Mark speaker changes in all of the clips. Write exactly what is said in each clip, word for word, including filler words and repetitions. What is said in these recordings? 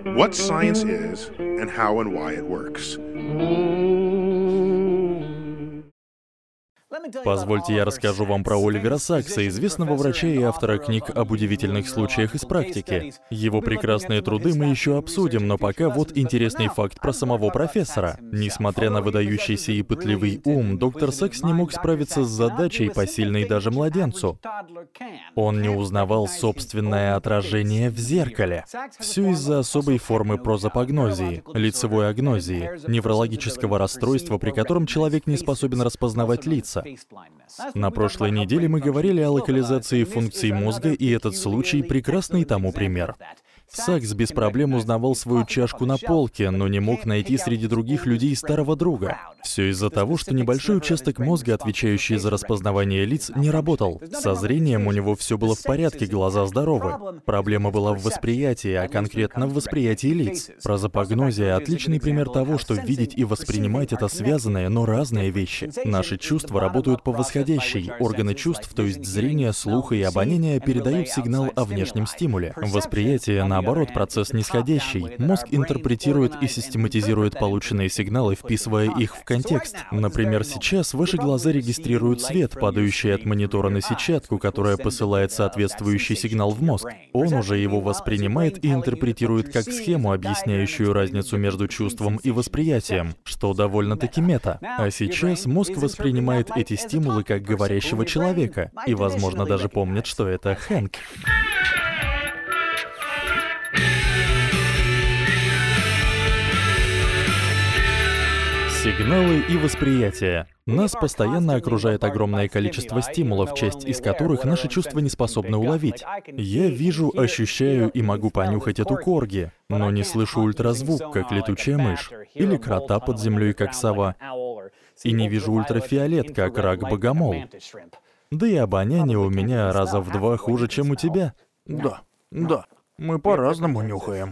Speaker 1: what science is and how and why it works.
Speaker 2: Позвольте, я расскажу вам про Оливера Сакса, известного врача и автора книг об удивительных случаях из практики. Его прекрасные труды мы еще обсудим, но пока вот интересный факт про самого профессора. Несмотря на выдающийся и пытливый ум, доктор Сакс не мог справиться с задачей, посильной даже младенцу. Он не узнавал собственное отражение в зеркале. Все из-за особой формы прозапагнозии, лицевой агнозии, неврологического расстройства, при котором человек не способен распознавать лица. На прошлой неделе мы говорили о локализации функций мозга, и этот случай — прекрасный тому пример. Сакс без проблем узнавал свою чашку на полке, но не мог найти среди других людей старого друга. Все из-за того, что небольшой участок мозга, отвечающий за распознавание лиц, не работал. Со зрением у него все было в порядке, глаза здоровы. Проблема была в восприятии, а конкретно в восприятии лиц. Прозапагнозия — отличный пример того, что видеть и воспринимать — это связанные, но разные вещи. Наши чувства работают по восходящей. Органы чувств, то есть зрение, слуха и обоняние, передают сигнал о внешнем стимуле. Восприятие, наоборот, процесс нисходящий. Мозг интерпретирует и систематизирует полученные сигналы, вписывая их в контекст. Например, сейчас ваши глаза регистрируют свет, падающий от монитора на сетчатку, которая посылает соответствующий сигнал в мозг. Он уже его воспринимает и интерпретирует как схему, объясняющую разницу между чувством и восприятием, что довольно-таки мета. А сейчас мозг воспринимает эти стимулы как говорящего человека, и, возможно, даже помнит, что это Хэнк. Сигналы и восприятие. Нас постоянно окружает огромное количество стимулов, часть из которых наши чувства не способны уловить. Я вижу, ощущаю и могу понюхать эту корги, но не слышу ультразвук, как летучая мышь, или крота под землей, как сова, и не вижу ультрафиолет, как рак-богомол. Да и обоняние у меня раза в два хуже, чем у тебя.
Speaker 3: Да, да, мы по-разному нюхаем.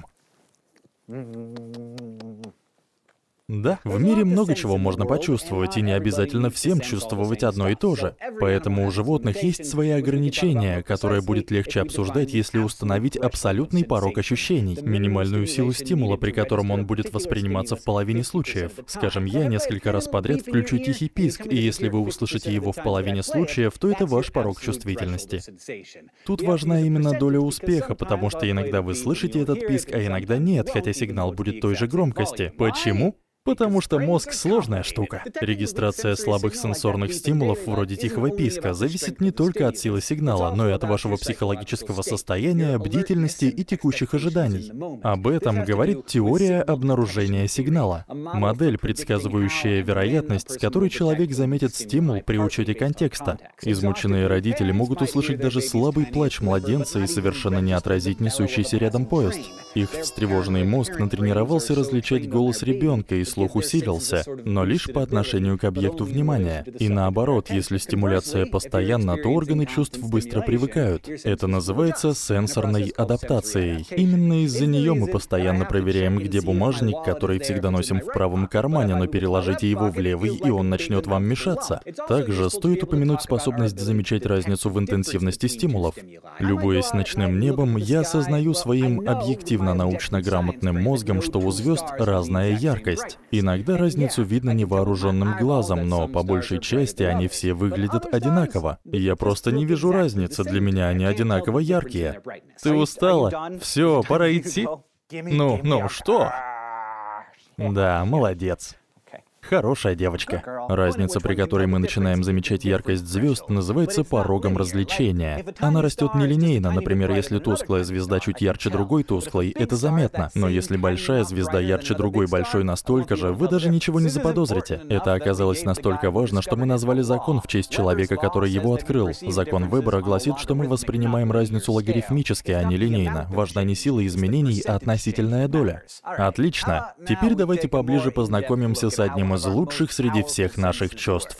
Speaker 2: Да, в мире много чего можно почувствовать, и не обязательно всем чувствовать одно и то же. Поэтому у животных есть свои ограничения, которые будет легче обсуждать, если установить абсолютный порог ощущений, минимальную силу стимула, при котором он будет восприниматься в половине случаев. Скажем, я несколько раз подряд включу тихий писк, и если вы услышите его в половине случаев, то это ваш порог чувствительности. Тут важна именно доля успеха, потому что иногда вы слышите этот писк, а иногда нет, хотя сигнал будет той же громкости. Почему? Потому что мозг — сложная штука. Регистрация слабых сенсорных стимулов, вроде тихого писка, зависит не только от силы сигнала, но и от вашего психологического состояния, бдительности и текущих ожиданий. Об этом говорит теория обнаружения сигнала. Модель, предсказывающая вероятность, с которой человек заметит стимул при учете контекста. Измученные родители могут услышать даже слабый плач младенца и совершенно не отразить несущийся рядом поезд. Их встревоженный мозг натренировался различать голос ребенка, и слух усилился, но лишь по отношению к объекту внимания. И наоборот, если стимуляция постоянна, то органы чувств быстро привыкают. Это называется сенсорной адаптацией. Именно из-за нее мы постоянно проверяем, где бумажник, который всегда носим в правом кармане, но переложите его в левый, и он начнет вам мешаться. Также стоит упомянуть способность замечать разницу в интенсивности стимулов. Любуясь ночным небом, я осознаю своим объективно-научно грамотным мозгом, что у звезд разная яркость. Иногда разницу видно невооруженным глазом, но по большей части они все выглядят одинаково. Я просто не вижу разницы, для меня они одинаково яркие. Ты устала? Все, пора идти? Ну, ну что? Да, молодец. Хорошая девочка. Разница, при которой мы начинаем замечать яркость звезд, называется порогом развлечения. Она растет нелинейно, например, если тусклая звезда чуть ярче другой тусклой, это заметно. Но если большая звезда ярче другой большой настолько же, вы даже ничего не заподозрите. Это оказалось настолько важно, что мы назвали закон в честь человека, который его открыл. Закон Вебера гласит, что мы воспринимаем разницу логарифмически, а не линейно. Важна не сила изменений, а относительная доля. Отлично. Теперь давайте поближе познакомимся с одним из лучших среди всех наших чувств.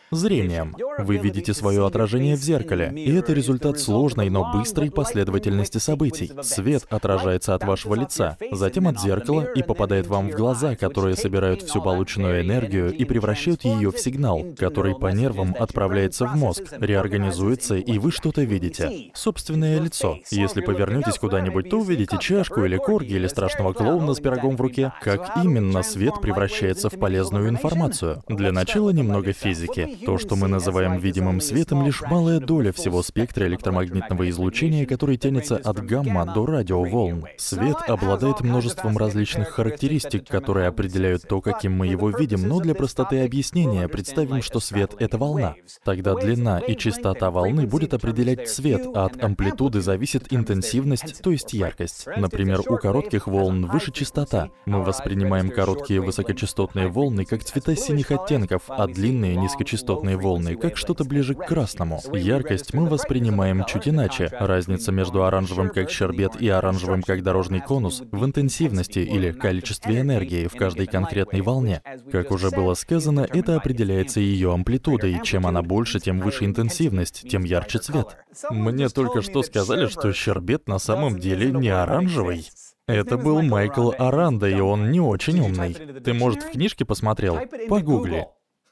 Speaker 2: Зрением. Вы видите свое отражение в зеркале, и это результат сложной, но быстрой последовательности событий. Свет отражается от вашего лица, затем от зеркала и попадает вам в глаза, которые собирают всю полученную энергию и превращают ее в сигнал, который по нервам отправляется в мозг, реорганизуется, и вы что-то видите. Собственное лицо. Если повернетесь куда-нибудь, то увидите чашку или корги, или страшного клоуна с пирогом в руке. Как именно свет превращается в полезную информацию? Для начала немного физики. То, что мы называем видимым светом, лишь малая доля всего спектра электромагнитного излучения, который тянется от гамма до радиоволн. Свет обладает множеством различных характеристик, которые определяют то, каким мы его видим, но для простоты объяснения представим, что свет — это волна. Тогда длина и частота волны будет определять цвет, а от амплитуды зависит интенсивность, то есть яркость. Например, у коротких волн выше частота. Мы воспринимаем короткие высокочастотные волны как цвета синих оттенков, а длинные низкочастотные волны как что-то ближе к красному. Яркость мы воспринимаем чуть иначе. Разница между оранжевым как щербет и оранжевым как дорожный конус в интенсивности или количестве энергии в каждой конкретной волне. Как уже было сказано, это определяется ее амплитудой. Чем она больше, тем выше интенсивность, тем ярче цвет. Мне только что сказали, что щербет на самом деле не оранжевый. Это был Майкл Аранда, и он не очень умный. Ты, может, в книжке посмотрел? Погугли.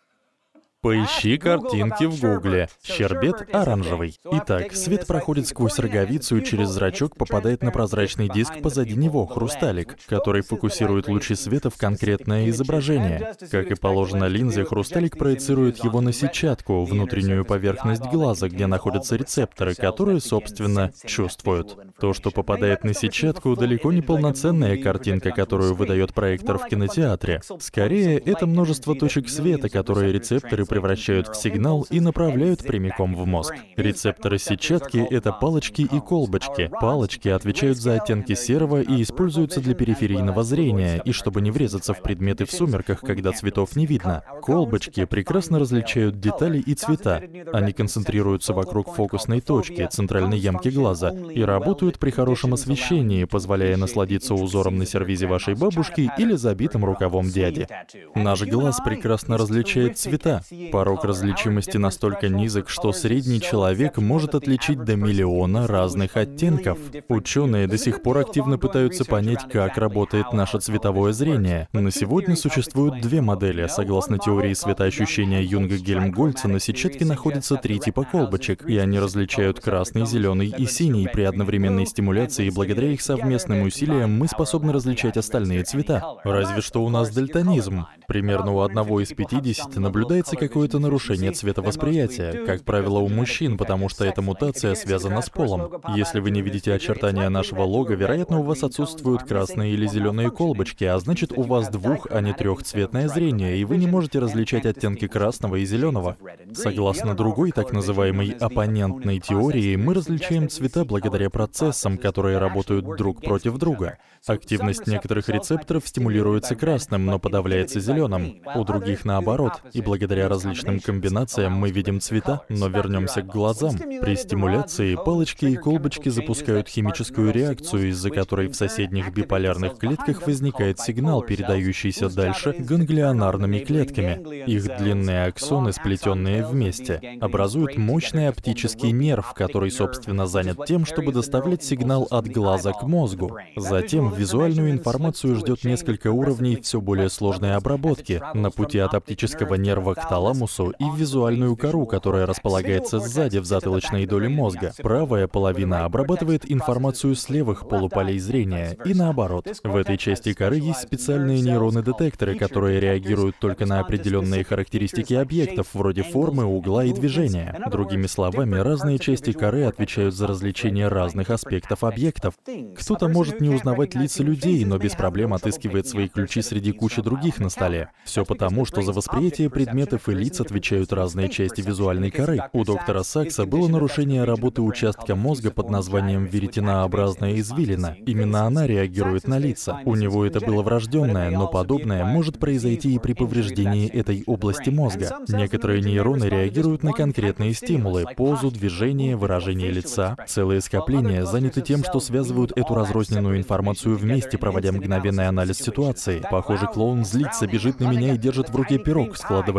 Speaker 2: Поищи картинки в Гугле. Щербет оранжевый. Итак, свет проходит сквозь роговицу и через зрачок попадает на прозрачный диск позади него, хрусталик, который фокусирует лучи света в конкретное изображение. Как и положено линзе, хрусталик проецирует его на сетчатку, внутреннюю поверхность глаза, где находятся рецепторы, которые, собственно, чувствуют. То, что попадает на сетчатку, далеко не полноценная картинка, которую выдает проектор в кинотеатре. Скорее, это множество точек света, которые рецепторы превращают в сигнал и направляют прямиком в мозг. Рецепторы сетчатки — это палочки и колбочки. Палочки отвечают за оттенки серого и используются для периферийного зрения, и чтобы не врезаться в предметы в сумерках, когда цветов не видно. Колбочки прекрасно различают детали и цвета. Они концентрируются вокруг фокусной точки, центральной ямки глаза, и работают при хорошем освещении, позволяя насладиться узором на сервизе вашей бабушки или забитым рукавом дяди. Наш глаз прекрасно различает цвета. Порог различимости настолько низок, что средний человек может отличить до миллиона разных оттенков. Ученые до сих пор активно пытаются понять, как работает наше цветовое зрение. На сегодня существуют две модели. Согласно теории светоощущения Юнга-Гельмгольца, на сетчатке находится три типа колбочек, и они различают красный, зеленый и синий. При одновременной стимуляции, благодаря их совместным усилиям, мы способны различать остальные цвета. Разве что у нас дальтонизм. Примерно у одного из пятидесяти наблюдается какое-то нарушение цветовосприятия, как правило, у мужчин, потому что эта мутация связана с полом. Если вы не видите очертания нашего лога, вероятно, у вас отсутствуют красные или зеленые колбочки, а значит, у вас двух, а не трехцветное зрение, и вы не можете различать оттенки красного и зеленого. Согласно другой, так называемой оппонентной теории, мы различаем цвета благодаря процессам, которые работают друг против друга. Активность некоторых рецепторов стимулируется красным, но подавляется зеленым, у других наоборот, и благодаря различным комбинациям мы видим цвета, но вернемся к глазам. При стимуляции палочки и колбочки запускают химическую реакцию, из-за которой в соседних биполярных клетках возникает сигнал, передающийся дальше ганглионарными клетками. Их длинные аксоны, сплетенные вместе, образуют мощный оптический нерв, который, собственно, занят тем, чтобы доставлять сигнал от глаза к мозгу. Затем визуальную информацию ждет несколько уровней все более сложной обработки на пути от оптического нерва к таламусу и в визуальную кору, которая располагается сзади в затылочной доле мозга. Правая половина обрабатывает информацию с левых полуполей зрения и наоборот. В этой части коры есть специальные нейроны-детекторы, которые реагируют только на определенные характеристики объектов, вроде формы, угла и движения. Другими словами, разные части коры отвечают за различение разных аспектов объектов. Кто-то может не узнавать лица людей, но без проблем отыскивает свои ключи среди кучи других на столе. Все потому, что за восприятие предметов и лиц отвечают разные части визуальной коры. У доктора Сакса было нарушение работы участка мозга под названием веретенообразная извилина. Именно она реагирует на лица. У него это было врожденное, но подобное может произойти и при повреждении этой области мозга. Некоторые нейроны реагируют на конкретные стимулы — позу, движение, выражение лица. Целые скопления заняты тем, что связывают эту разрозненную информацию вместе, проводя мгновенный анализ ситуации. Похоже, клоун злится, бежит на меня и держит в руке пирог, складывая все это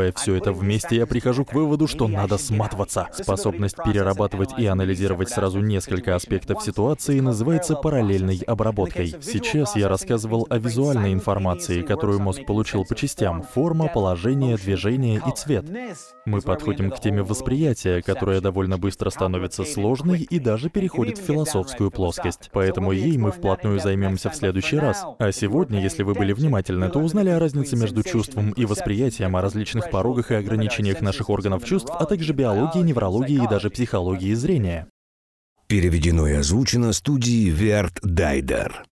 Speaker 2: это вместе, я прихожу к выводу, что надо сматываться. Способность перерабатывать и анализировать сразу несколько аспектов ситуации называется параллельной обработкой. Сейчас я рассказывал о визуальной информации, которую мозг получил по частям: форма, положение, движение и цвет. Мы подходим к теме восприятия, которая довольно быстро становится сложной и даже переходит в философскую плоскость. Поэтому ей мы вплотную займемся в следующий раз. А сегодня, если вы были внимательны, то узнали о разнице между чувством и восприятием, о различных порогах и ограничениях наших органов чувств, а также биологии, неврологии и даже психологии зрения.
Speaker 4: Переведено и озвучено студией Верт Дайдер.